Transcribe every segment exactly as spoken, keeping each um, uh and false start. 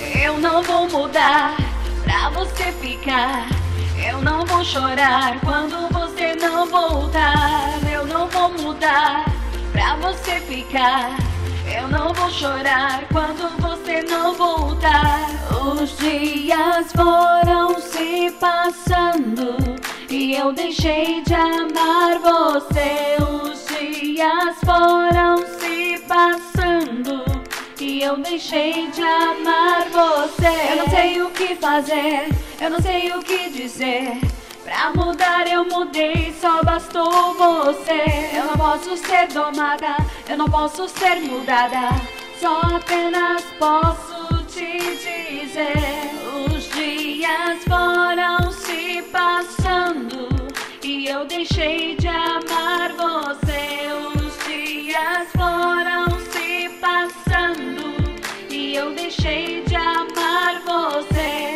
Eu não vou mudar pra você ficar. Eu não vou chorar quando você não voltar. Eu não vou mudar pra você ficar. Eu não vou chorar quando você não voltar. Os dias foram se passando e eu deixei de amar você. Os dias foram se passando e eu deixei de amar você. Eu não sei o que fazer, eu não sei o que dizer. Pra mudar eu mudei, só bastou você. Eu não posso ser domada, eu não posso ser mudada. Só apenas posso te dizer: os dias foram se passando e eu deixei de amar você. Os dias foram se passando e eu deixei de amar você.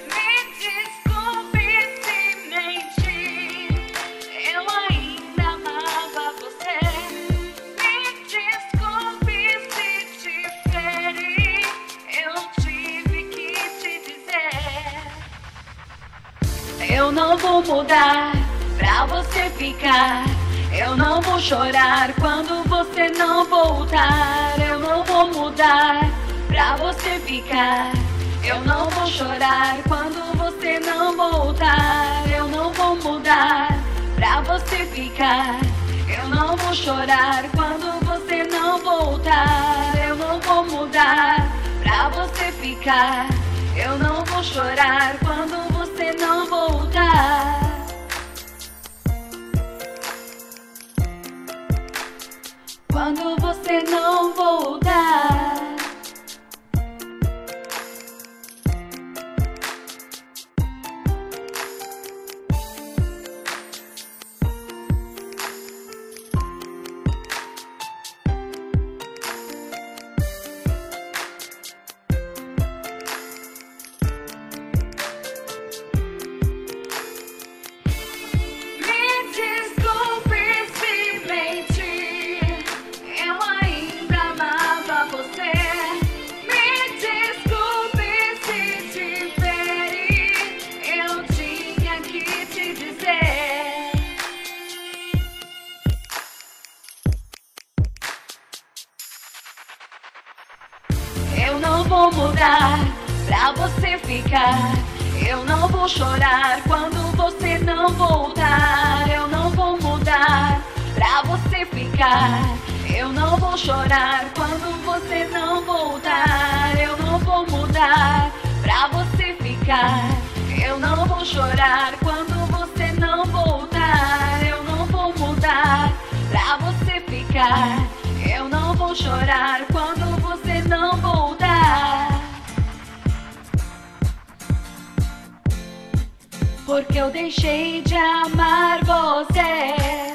Eu não vou mudar pra você ficar. Eu não vou chorar quando você não voltar. Eu não vou mudar pra você ficar. Eu não vou chorar quando você não voltar. Eu não vou mudar pra você ficar. Eu não vou chorar quando você não voltar. Eu não vou mudar pra você ficar. Eu não vou chorar quando você não voltar. Quando você não voltar. Eu não vou mudar pra você ficar. Eu não vou chorar quando você não voltar. Eu não vou mudar pra você ficar. Eu não vou chorar quando você não voltar. Eu não vou mudar pra você ficar. Eu não vou chorar quando você não voltar. Eu não vou mudar pra você ficar. Eu não vou chorar quando você não voltar. Porque eu deixei de amar você.